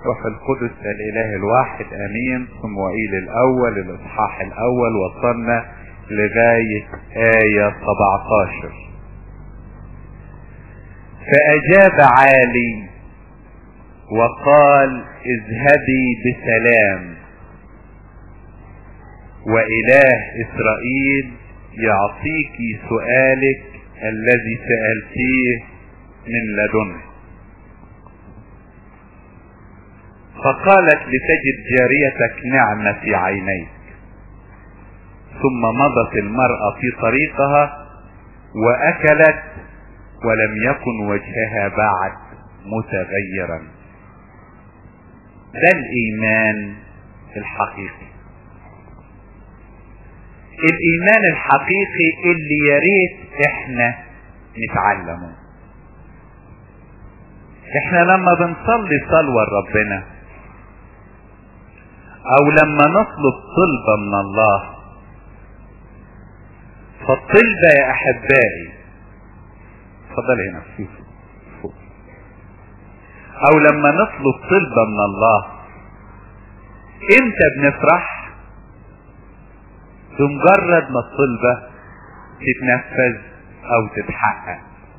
روح القدس الإله الواحد أمين. صموئيل الأول الإصحاح الأول وصلنا لغاية آية 17. فأجاب عالي وقال اذهبي بسلام وإله إسرائيل يعطيك سؤالك الذي سألتيه من لدنه. فقالت لتجد جاريتك نعمة في عينيك. ثم مضت المرأة في طريقها وأكلت ولم يكن وجهها بعد متغيرا. ده الإيمان الحقيقي. الإيمان الحقيقي اللي ياريت احنا نتعلمه. احنا لما بنصلي صلوة لربنا او لما نطلب طلبة من الله، فالطلبة يا احبائي اتفضل هنا فوق. او لما نطلب طلبة من الله امتى بنفرح؟ بمجرد ما الطلبة تتنفذ او تتحقق.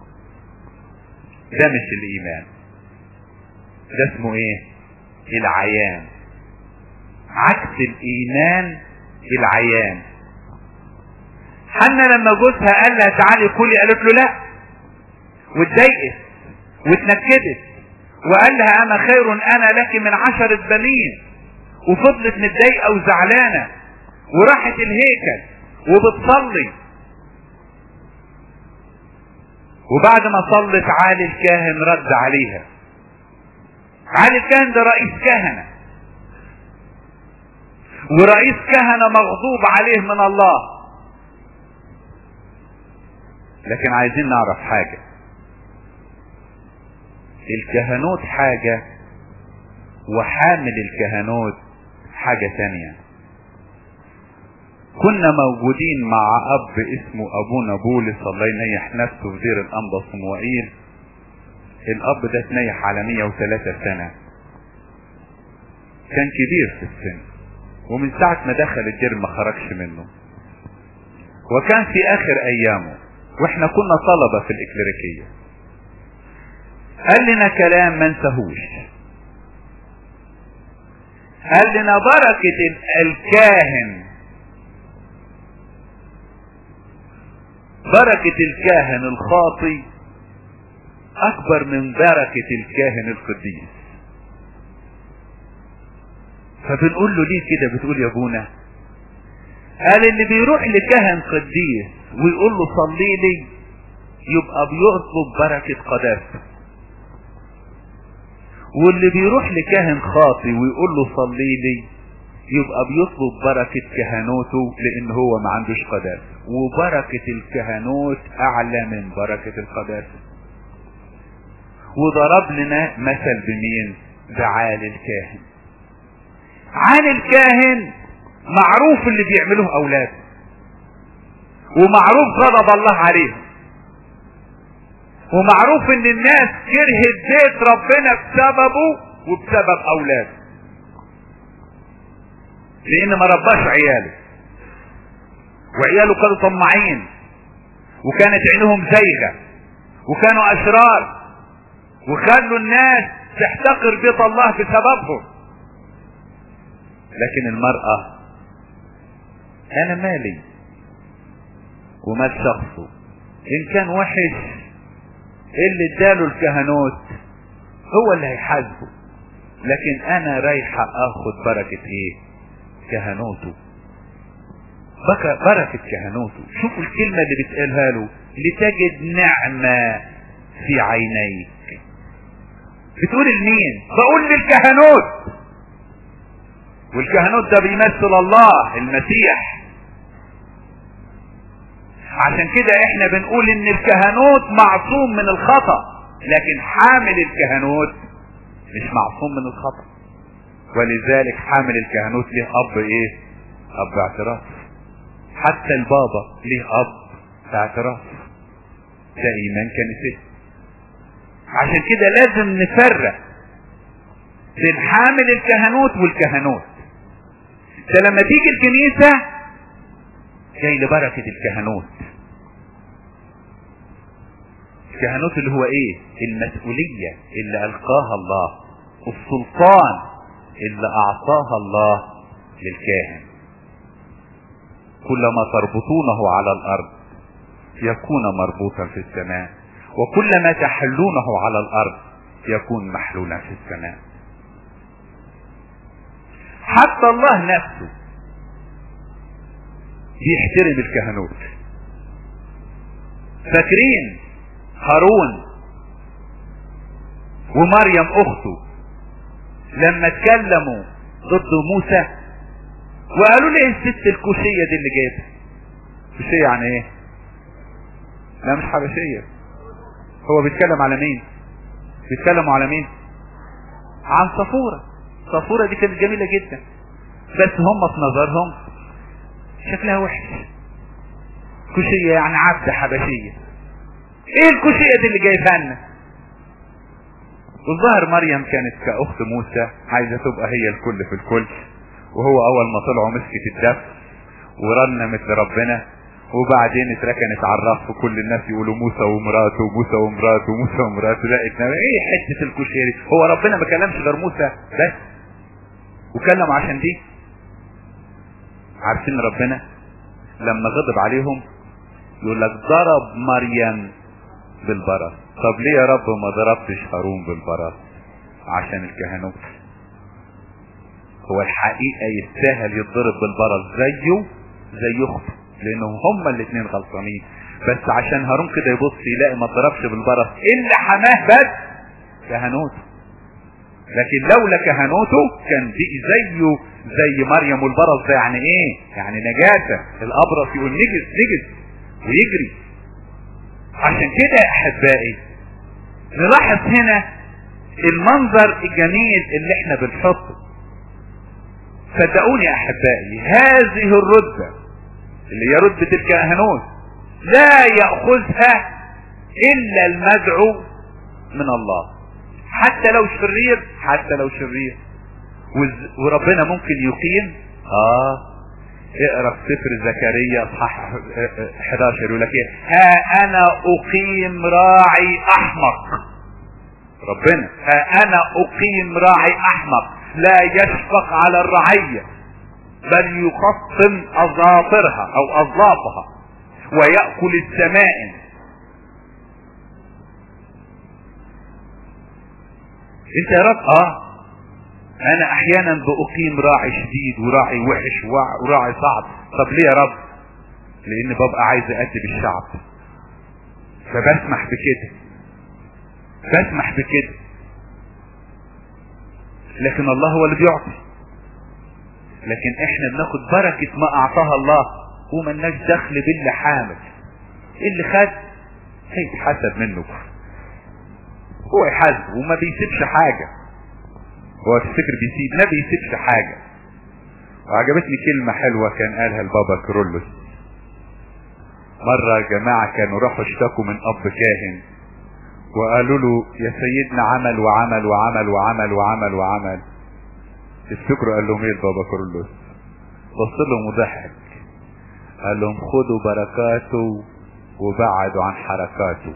ده مش الايمان، ده اسمه ايه؟ العيان. عكس الايمان العيان. حنا لما جوزها قال لها تعالي كلي قالت له لا، واتضايقت واتنكدت وقال لها انا خير انا لك من 10 بنين، وفضلت متضايقه وزعلانه وراحت الهيكل وبتصلي. وبعد ما صلت عالي الكاهن رد عليها. عالي الكاهن ده رئيس كهنة، ورئيس كهنة مغضوب عليه من الله. لكن عايزين نعرف حاجة، الكهنوت حاجة وحامل الكهنوت حاجة تانية. كنا موجودين مع اب اسمه ابونا بولس الله ينيح نفسه في دير الانبا صموئيل. الاب ده اتنيح على 103 سنة، كان كبير في السن، ومن ساعة ما دخل الدير ما خرجش منه، وكان في اخر ايامه واحنا كنا طلبة في الاكليريكية. قال لنا كلام ما نسهوش. قال لنا بركة الكاهن، بركة الكاهن الخاطي اكبر من بركة الكاهن القديس. فبنقول له ليه كده؟ بتقول يا ابونا. قال اللي بيروح لكاهن قديس ويقول له صلي لي يبقى بيطلب بركة قداسته، واللي بيروح لكاهن خاطي ويقول له صلي لي يبقى بيطلب بركة كهنوته، لان هو ما عندوش قداسة. وبركة الكهنوت اعلى من بركة القداسة. وضرب لنا مثل بمين؟ بعالي الكاهن. عالي الكاهن معروف اللي بيعملوه اولاده، ومعروف غضب الله عليهم، ومعروف ان الناس كرهت بيت ربنا بسببه وبسبب اولاده، لان ما رباش عياله، وعياله كانوا طماعين، وكانت عينهم زيغة، وكانوا اشرار، وخلوا الناس تحتقر بيت الله بسببهم. لكن المرأة انا مالي ومال شخصه، ان كان وحش اللي اداله الكهنوت هو اللي هيحاسبه، لكن انا رايحة اخد بركة ايه؟ كهنوته. بركة كهنوته. شوفوا الكلمة اللي بتقالها له، لتجد نعمة في عينيك. بتقول لمين؟ بقول للكهنوت، والكهنوت ده بيمثل الله المسيح. عشان كده احنا بنقول ان الكهنوت معصوم من الخطأ، لكن حامل الكهنوت مش معصوم من الخطأ. ولذلك حامل الكهنوت ليه اب ايه؟ اب اعتراف. حتى البابا ليه اب اعتراف. ده ايمان كنيسة. عشان كده لازم نفرق بين حامل الكهنوت والكهنوت. ده لما تيجي الكنيسة جاي لبركة الكهنوت. الكهنوت اللي هو ايه؟ المسؤولية اللي ألقاها الله، السلطان اللي أعطاها الله للكاهن. كلما تربطونه على الأرض يكون مربوطا في السماء، وكلما تحلونه على الأرض يكون محلولا في السماء. حتى الله نفسه بيحترم الكهنوت. فاكرين هارون ومريم اخته لما اتكلموا ضد موسى وقالوا ليه الست الكوشية دي اللي جايبها؟ كوشية يعني ايه؟ لا مش حبشية. هو بيتكلم على مين؟ بيتكلموا على مين؟ عن صفورة. صفورة دي كانت جميلة جدا، بس هم في نظرهم شكلها وحش. كوشية يعني عبد حبشية. ايه الكوشية دي اللي جايبها لنا؟ والظاهر مريم كانت كأخت موسى عايزة تبقى هي الكل في الكل، وهو اول ما طلعوا مسكت الدف ورنمت لربنا، وبعدين اتركنت على الرف كل الناس يقولوا موسى ومراته وموسى ومراته وموسى ومراته. لقيت ايه حتة الكوشية دي؟ هو ربنا ما كلمش غير موسى بس وكلم عشان دي؟ عارفين ربنا لما غضب عليهم يقول لك ضرب مريم بالبرص. طب ليه يا رب ما ضربتش هارون بالبرص؟ عشان الكهنوت. هو الحقيقة يستاهل يتضرب بالبرص زيه زي اخته، لانهم هما الاثنين غلطانين، بس عشان هارون كده يبص يلاقي ما اتضربش بالبرص اللي حماه بس كهنوته. لكن لولا كهنوته كان بقي زيه زي مريم. والبرص ده يعني ايه؟ يعني نجاسة. الابرص يقول نجس نجس ويجري. عشان كده يا احبائي نلاحظ هنا المنظر الجميل اللي احنا بنحطه. صدقوني يا احبائي هذه الرتبة اللي هي رتبة الكهنوت لا يأخذها الا المدعو من الله، حتى لو شرير. حتى لو شرير وربنا ممكن يقيم. اقرا في سفر زكريا اصحاح 11 يقول لك ايه؟ ها انا اقيم راعي احمق. ربنا ها انا اقيم راعي احمق لا يشفق على الرعية بل يقطم اظافرها او اظلافها ويأكل السمائم. انت يا رب انا احيانا باقيم راعي شديد وراعي وحش وراعي صعب. طب ليه يا رب؟ لان ببقى عايز اادب الشعب فبسمح بكده، بسمح بكده. لكن الله هو اللي بيعطي، لكن احنا بناخد بركة ما اعطاها الله وملناش دخل باللي حامل. اللي خد هيتحسب منه، هو يحاسب وما بيسيبش حاجة. هو تفتكر بيسيب؟ ما بيسيبش حاجة. وعجبتني كلمة حلوة كان قالها البابا كيرلس مرة. جماعة كانوا راحوا اشتكوا من اب كاهن وقالوا له يا سيدنا عمل وعمل وعمل وعمل وعمل وعمل. تفتكروا قال لهم ايه البابا كيرلس؟ بص لهم وضحك قال لهم خدوا بركاته وبعدوا عن حركاته.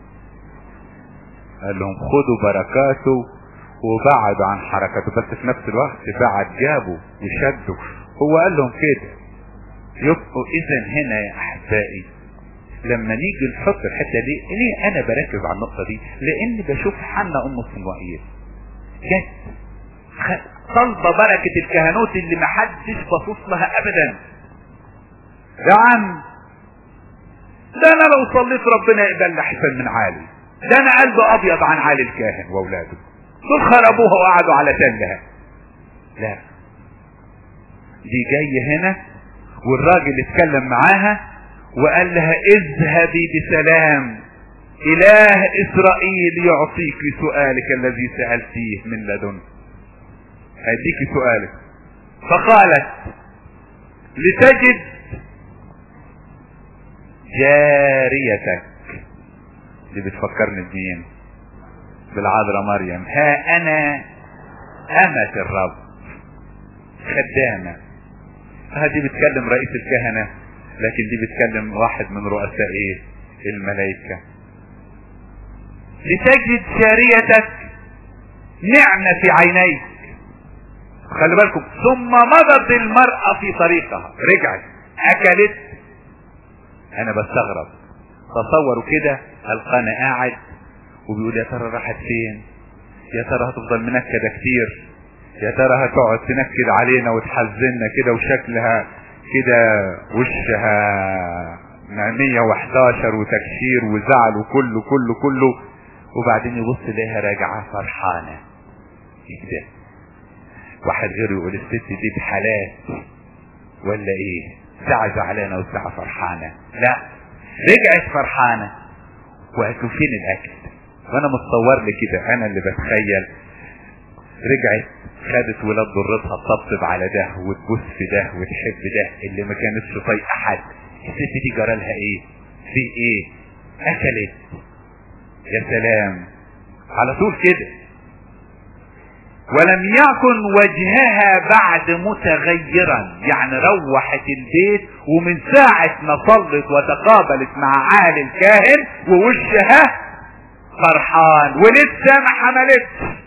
قال لهم خدوا بركاته وبعدوا عن حركاته، بس في نفس الوقت بعد جابوا وشدوا. هو قال لهم كده. يبقوا اذا هنا يا احبائي لما نيجي نحط الحته دي، ليه انا بركز على النقطه دي؟ لان بشوف حنا ام صموئيل جت طالبه بركه الكهنوت اللي ما حدش باصص لها ابدا. يا عم ده انا لو صليت ربنا يقبل لي احسن من عالي. ده انا قلبي ابيض عن عالي الكاهن واولاده، دول خربوها وقعدوا على تلها. لا، دي جاي هنا والراجل اتكلم معاها وقال لها اذهبي بسلام، اله اسرائيل يعطيك سؤالك الذي سألتيه من لدن. هيديك سؤالك. فقالت لتجد جاريتك. دي بتفكرني بمين؟ بالعذراء مريم. ها انا أمة الرب، خدامة. هذه بتكلم رئيس الكهنة، لكن دي بتكلم واحد من رؤساء ايه؟ الملائكة. لتجد ساريتك نعمة في عينيك. خلي بالكم، ثم مضت المرأة في طريقها، رجعت اكلت. انا بستغرب، تصوروا كده القانا قاعد وبيقول يا ترى راحت فين؟ يا ترى هتفضل منكدة كتير؟ يا ترى هتقعد تنكد علينا وتحزننا كده وشكلها كده وشها 111 وتكشير وزعل وكله كله كله، وبعدين يبص ليها راجعة فرحانة كده. واحد غيره يقول الست دي بحالات ولا ايه؟ ساعة زعلانة وساعة فرحانة. لا، رجعت فرحانة. وقالوا فين الاكل؟ وانا متصور لي كده، انا اللي بتخيل، رجعت خدت ولاد ضرتها تطبطب على ده وتبص في ده وتحب ده اللي ما كانتش طايقه حد. الست دي جرالها ايه؟ في ايه؟ اكلت. يا سلام، على طول كده. ولم يكن وجهها بعد متغيرا، يعني روحت البيت ومن ساعة ما صلت وتقابلت مع عالي الكاهن ووشها فرحان، ولسه ما حملتش،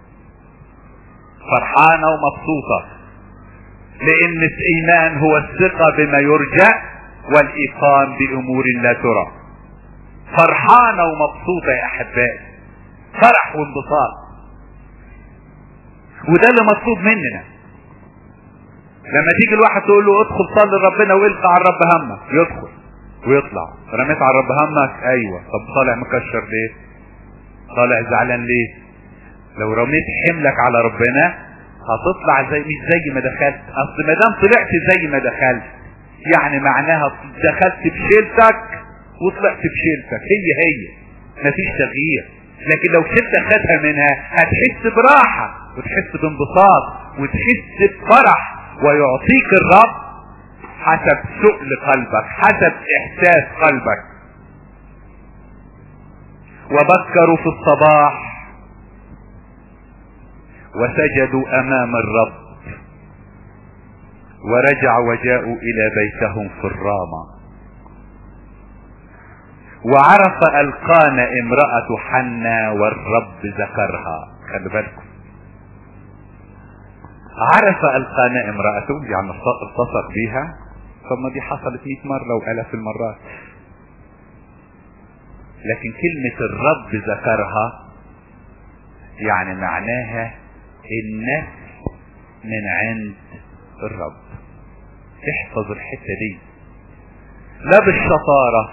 فرحانة ومبسوطة، لان الايمان هو الثقة بما يرجى والايقان بامور لا ترى. فرحانة ومبسوطة يا احبائي، فرح وانبساط. وده اللي مطلوب مننا. لما تيجي الواحد تقول له ادخل صلي ربنا والقى على الرب همك، يدخل ويطلع. رميت على الرب همك، ايوه. طب طالع مكشر ليه؟ طالع زعلان ليه؟ لو رميت حملك على ربنا هتطلع مش زي ما دخلت. اصل ما دام طلعت زي ما دخلت يعني معناها دخلت بشيلتك وطلعت بشيلتك، هي مفيش تغيير. لكن لو شلتك خدها منها هتحس براحة وتحس بانبساط وتحس بفرح، ويعطيك الرب حسب سؤل قلبك، حسب احساس قلبك. وبكروا في الصباح وسجدوا امام الرب، ورجعوا وجاءوا الى بيتهم في الرامة. وعرف القانا امرأة حنا والرب ذكرها. خلي بالكم، عرف القانا امرأته، يعني اتصل بيها. طب ما دي حصلت 100 مرة وآلاف المرات. لكن كلمة الرب ذكرها يعني معناها النفس من عند الرب. احفظ الحتة دي، لا بالشطارة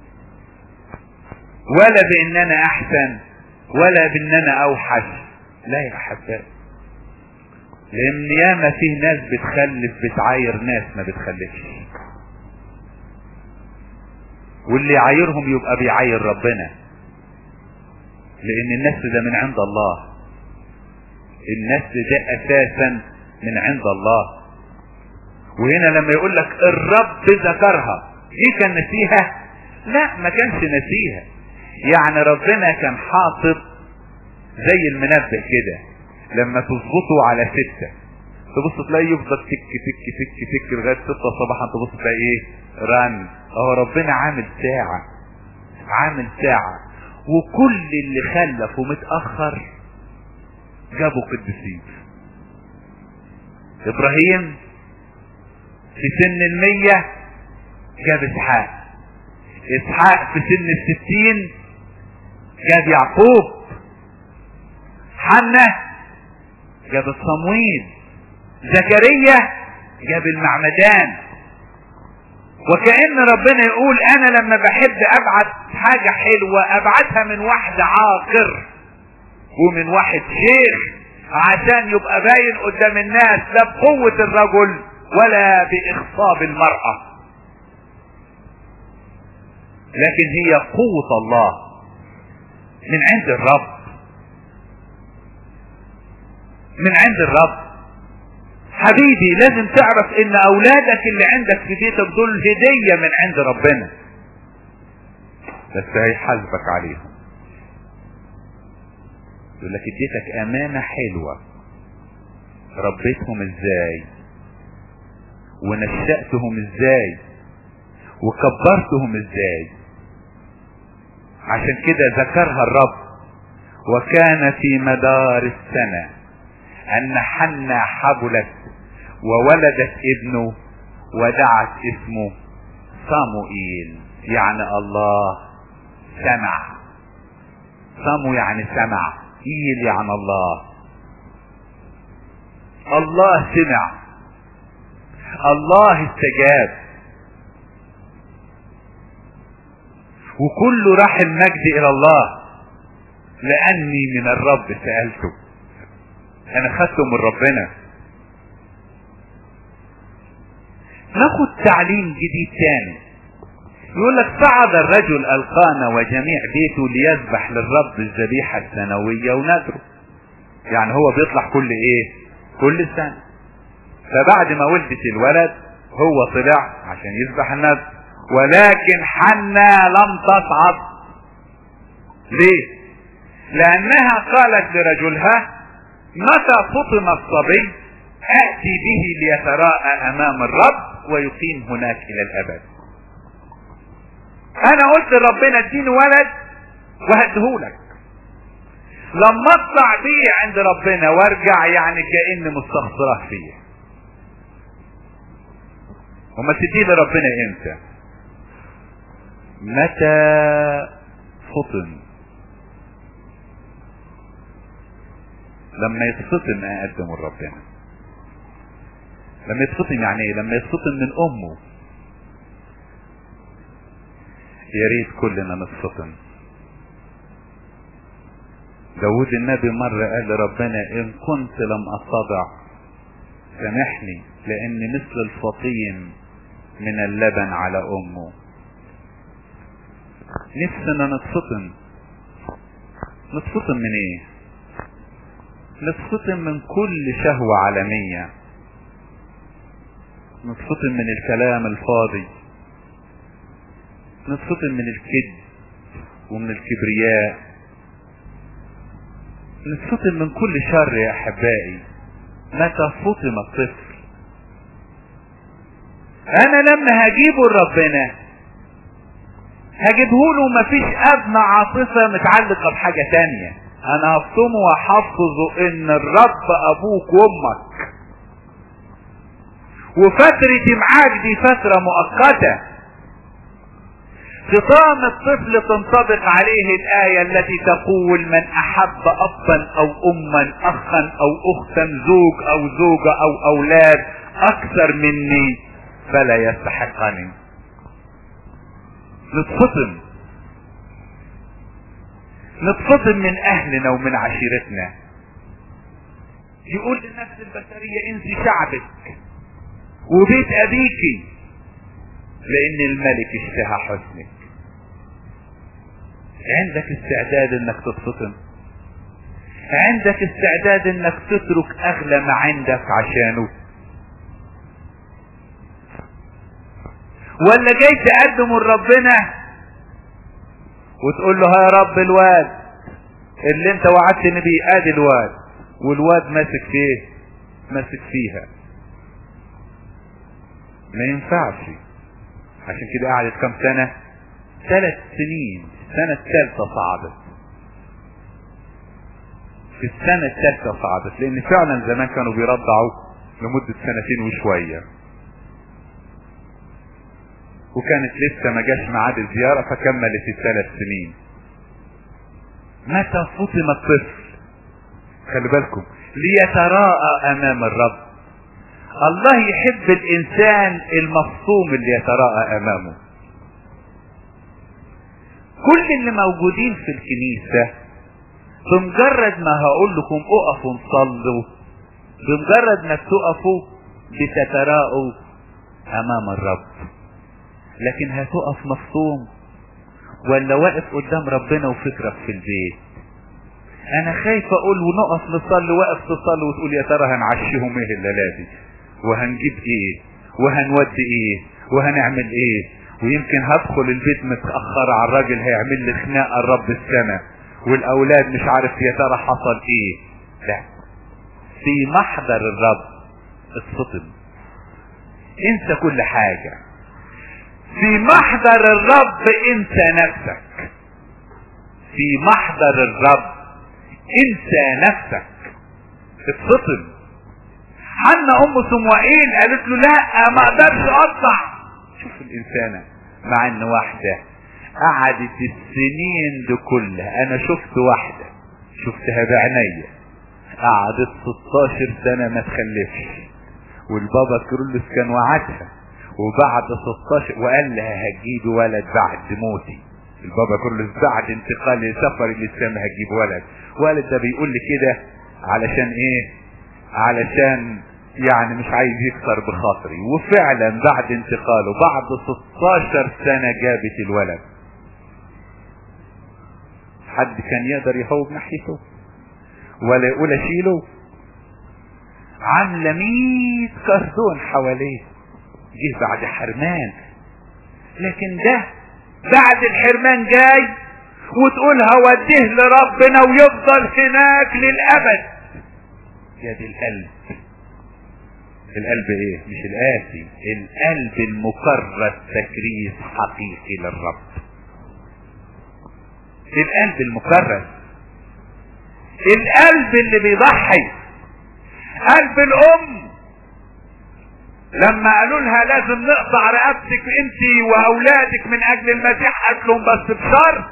ولا بان انا احسن ولا بان انا اوحش، لا يا احبائي. لان ياما فيه ناس بتخلف بتعاير ناس ما بتخلفش، واللي يعايرهم يبقى بيعاير ربنا، لان الناس ده من عند الله. الناس ده اساسا من عند الله. وهنا لما يقول لك الرب ذكرها، ايه كان نسيها؟ لا، ما كانش نسيها. يعني ربنا كان حاطط زي المنبه كده، لما تظبطه على 6 تبص تلاقيه يفضل تك تك تك تك لغايه 6 صباحا، تبص تلاقي ايه؟ رن. اهو ربنا عامل ساعة، عامل ساعة. وكل اللي خلف ومتأخر جابوا قديسين. ابراهيم في سن 100 جاب اسحاق. اسحاق في سن 60 جاب يعقوب. حنا جاب الصمويل. زكريا جاب المعمدان. وكأن ربنا يقول انا لما بحب ابعت حاجة حلوة ابعتها من واحد عاقر ومن واحد شيخ، عشان يبقى باين قدام الناس لا بقوة الرجل ولا باخصاب المرأة، لكن هي قوة الله من عند الرب، من عند الرب. حبيبي لازم تعرف ان اولادك اللي عندك في بيتك دول هدية من عند ربنا، بس هيحاسبك عليهم. يقول لك اديتك امانة حلوة ربيتهم ازاي ونشأتهم ازاي وكبرتهم ازاي. عشان كده ذكرها الرب. وكان في مدار السنة ان حنا حبلت وولدت ابنه ودعت اسمه صموئيل، يعني الله سمع. صمو يعني سمع، إيل يعني الله. الله سمع، الله استجاب، وكله راح المجد الى الله. لاني من الرب سألته، انا خدته من ربنا. ناخد تعليم جديد تاني. يقول لك صعد الرجل القانا وجميع بيته ليذبح للرب الذبيحة السنوية ونذره. يعني هو بيطلع كل ايه؟ كل سنة. فبعد ما ولدت الولد هو طلع عشان يذبح النذر، ولكن حنا لم تصعد. ليه؟ لانها قالت لرجلها متى فطم الصبي اتي به ليتراءى امام الرب ويقيم هناك الى الابد. انا قلت لربنا اديني ولد وهديهولك، لما اطلع بيه عند ربنا وارجع يعني كأني مستخسره فيه. وما تديه لربنا امتى؟ متى فطن. لما يتفطن اقدمه لربنا. لما يتفطن يعني ايه؟ لما يتفطن من امه. يا ريت كلنا نتفطن. داود النبي مرة قال لربنا ان كنت لم استطع سامحني، لان مثل الفطيم من اللبن على امه. نفسنا نتفطن. نتفطن من ايه؟ نتفطن من كل شهوة عالمية. نتفطن من الكلام الفاضي. نتفطن من الكذب ومن الكبرياء. نتفطن من كل شر يا احبائي. متى فطم الطفل. انا لما هجيبه لربنا هجيبه له مفيش ادنى عاطفة متعلقة بحاجة تانية. انا هفطمه وحفظه ان الرب ابوك وامك، وفترة معاك دي فترة مؤقتة. فطام الطفل تنطبق عليه الآية التي تقول من أحب أبا أو أما أخا أو أختا زوج أو زوجة أو أولاد أكثر مني فلا يستحقني. نتفطن. نتفطن من أهلنا ومن عشيرتنا. يقول للنفس البشرية انسي شعبك وبيت أبيك لأن الملك اشتهى حسنك. عندك استعداد انك تتفطن؟ عندك استعداد انك تترك اغلى ما عندك عشانه؟ ولا جاي تقدمه لربنا وتقول له يا رب الواد اللي انت وعدتني بيه ادي الواد، والواد ماسك فيه ماسك فيها؟ ما ينفعش. عشان كده قعدت كم سنة؟ 3 سنين. السنة الثالثة صعدت. في السنة الثالثة صعدت، لان فعلا زمان كانوا بيرضعوا لمدة 2 وشوية، وكانت لسه ما جاش ميعاد الزيارة فكملت 3 سنين. متى فطم الطفل؟ خلي بالكم، ليتراءى امام الرب. الله يحب الانسان المفطوم اللي يتراءى امامه. كل اللي موجودين في الكنيسة بمجرد ما هقول لكم اقفوا نصلوا، بمجرد ما تقفوا بتتراءوا امام الرب. لكن هتقف مفطوم ولا واقف قدام ربنا وفكرك في البيت؟ انا خايف اقول ونقف نصلي، واقف تصلي وتقول يا ترى هنعشيهم ايه الليله دي، وهنجيب ايه، وهنودي ايه، وهنعمل ايه، ويمكن هدخل البيت متأخر على الراجل هيعمل لي خناقه الرب السنة، والاولاد مش عارف يا ترى حصل ايه. لا، في محضر الرب اتصدم، انسى كل حاجة. في محضر الرب انسى نفسك، في محضر الرب انسى نفسك، اتصدم. حنا ام صموئيل قالت له لا ما اقدرش اطلع. شوف الانسانة، مع ان واحدة قعدت السنين دي كلها، انا شفت واحدة شفتها بعينيا قعدت 16 سنة ما تخلفش، والبابا كيرلس كان وعدها وبعد 16 وقال لها هتجيب ولد بعد موتي. البابا كيرلس بعد انتقال سفر الاسلام هتجيب ولد. ولد ده بيقول لي كده علشان ايه؟ علشان يعني مش عايز يكسر بخاطري. وفعلا بعد انتقاله بعد 16 سنة جابت الولد. حد كان يقدر يهوب ناحيته ولا يقول اشيله؟ عامله 100 كردون حواليه، جه بعد حرمان. لكن ده بعد الحرمان جاي وتقول هوديه لربنا ويفضل هناك للابد. يا دي القلب. القلب ايه؟ مش القاسي، القلب المكرس تكريس حقيقي للرب. القلب المكرس، القلب اللي بيضحي. قلب الام لما قالوا لها لازم نقطع رقبتك انت واولادك من اجل المسيح، قالت لهم بس بشرط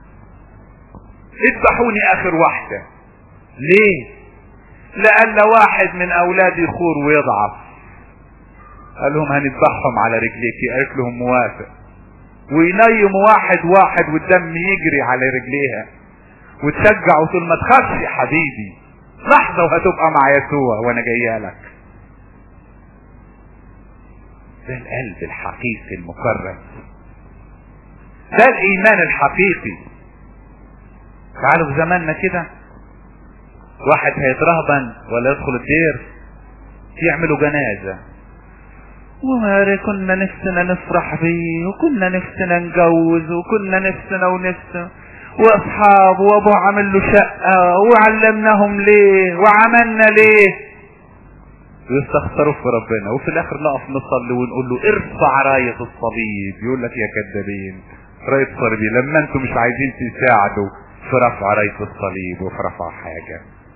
اذبحوني اخر واحدة. ليه؟ لأن واحد من اولادي يخور ويضعف. قال لهم هنذبحهم على رجليكي. قالت لهم موافق. وينيم واحد واحد والدم يجري على رجليها وتشجع وتقول ما تخافش يا حبيبي، لحظة وهتبقى مع يسوع وانا جايه لك. ده القلب الحقيقي المكرس، ده الايمان الحقيقي. تعالوا في زماننا كده واحد هيترهبن ولا يدخل الدير يعملوا جنازة، كنا نفسنا نفرح بيه وكنا نفسنا نجوز وكنا نفسنا واصحاب وابوه عمل له شقة وعلمناهم ليه وعملنا ليه، ويستخسروا في ربنا. وفي الاخر نقف نصلي ونقول له ارفع راية الصليب. يقول لك يا كذابين، راية الصليب لما انتم مش عايزين تساعدوا في رفع راية الصليب وفي رفع حاجة.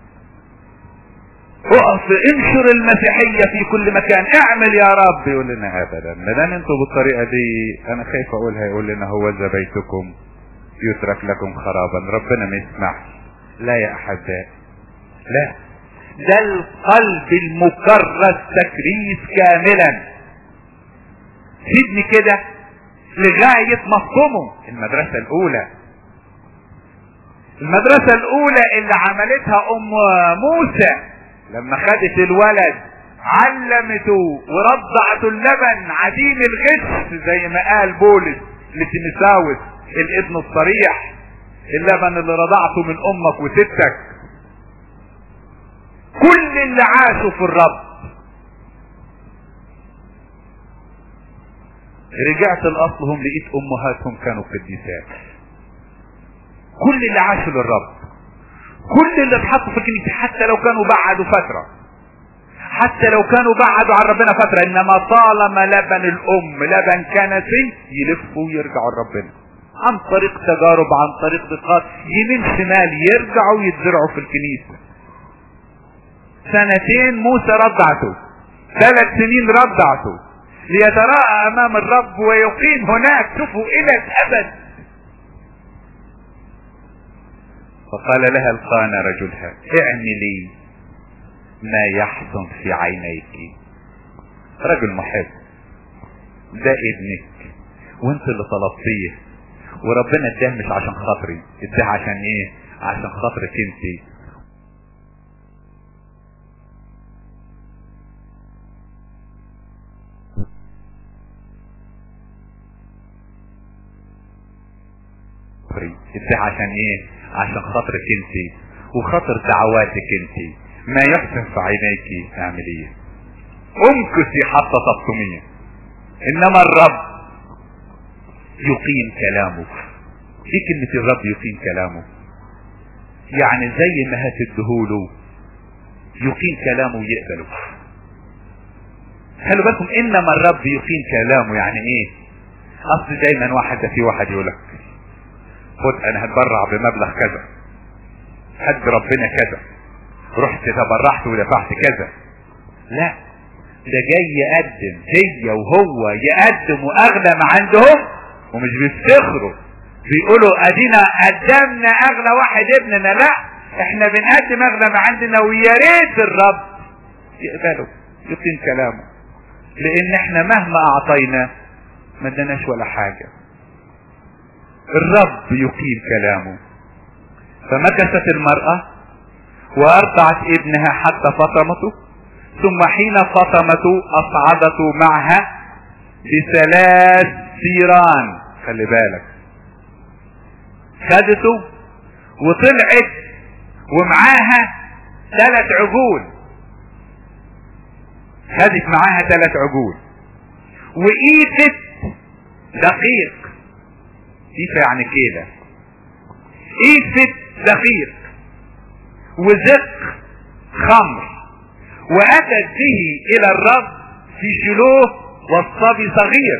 اقف انشر المسيحية في كل مكان، اعمل يا رب. يقول لنا ابدا، ما دام انتوا بالطريقة دي انا خايف اقولها. يقول لنا هو ذا بيتكم يترك لكم خرابا. ربنا ما يسمحش. لا يا احبائي، لا، ده القلب المكرس تكريس كاملا. سيبني كده لغاية مفهومه. المدرسة الاولى، المدرسة الاولى اللي عملتها ام موسى لما خدت الولد علمته ورضعته اللبن عديم الغش، زي ما قال بولس لتيموثاوس الابن الصريح، اللبن اللي رضعته من امك وستك. كل اللي عاشوا في الرب، رجعت لاصلهم لقيت امهاتهم كانوا قديسات. كل اللي عاشوا للرب، كل اللي اتحطوا في الكنيسة، حتى لو كانوا بعدوا فترة، حتى لو كانوا بعدوا عن ربنا فترة، انما طالما لبن الام لبن كنسي يلفوا ويرجعوا لربنا عن طريق تجارب، عن طريق دقات، يمين شمال يرجعوا يتزرعوا في الكنيسة. 2 موسى رضعته، 3 سنين رضعته ليتراءى امام الرب ويقيم هناك، شوفوا الى الابد. فقال لها القانا رجلها اعملي ما يحسن في عينيك. رجل محب، ده ابنك وانت اللي طلبتيه، وربنا اداه مش عشان خاطري، اداه عشان ايه؟ عشان خاطرك انت. اداه عشان ايه؟ عشان خاطرك انت وخاطر دعواتك انت. ما يحسن في عينيك اعمليه، امكثي حتى تبطميه. انما الرب يقيم كلامه. ايه كلمة الرب يقيم كلامه؟ يعني زي ما هتدهوله يقيم كلامه ويقبله. خلوا بالكم، انما الرب يقيم كلامه يعني ايه؟ اصل دايما في واحد يقول لك خد انا هتبرع بمبلغ كذا، حد ربنا كذا، رحت تبرعت ودفعت كذا. لا، ده جاي يقدم، هي وهو يقدموا اغلى ما عندهم، ومش بيفتخروا بيقولوا ادينا قدمنا اغلى واحد ابننا. لا، احنا بنقدم اغلى ما عندنا، ويا ريت الرب يقبله يقيم كلامه، لان احنا مهما اعطينا ما ادناش ولا حاجة. الرب يقيم كلامه. فمكثت المرأة وارضعت ابنها حتى فطمته، ثم حين فطمته اصعدته معها ب3 ثيران. خلي بالك، خدته وطلعت ومعاها 3 عجول. خدت معاها 3 عجول وقيفت دقيق. قيفة يعني كيلة. قيفت دقيق وزق خمر، واتت به الى الرب في شيلوه والصبي صغير،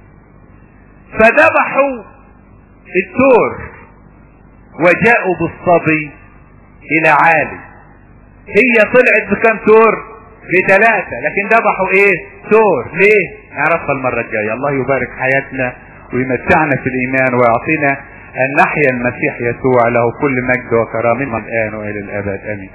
فذبحوا التور وجاءوا بالصبي الى عالي. هي طلعت بكم تور؟ ب3، لكن ذبحوا ايه؟ تور. ليه؟ نعرفها المرة الجاية. الله يبارك حياتنا ويمتعنا في الايمان ويعطينا ان نحيا المسيح يسوع، له كل مجد وكرامة الان والى الابد. امين.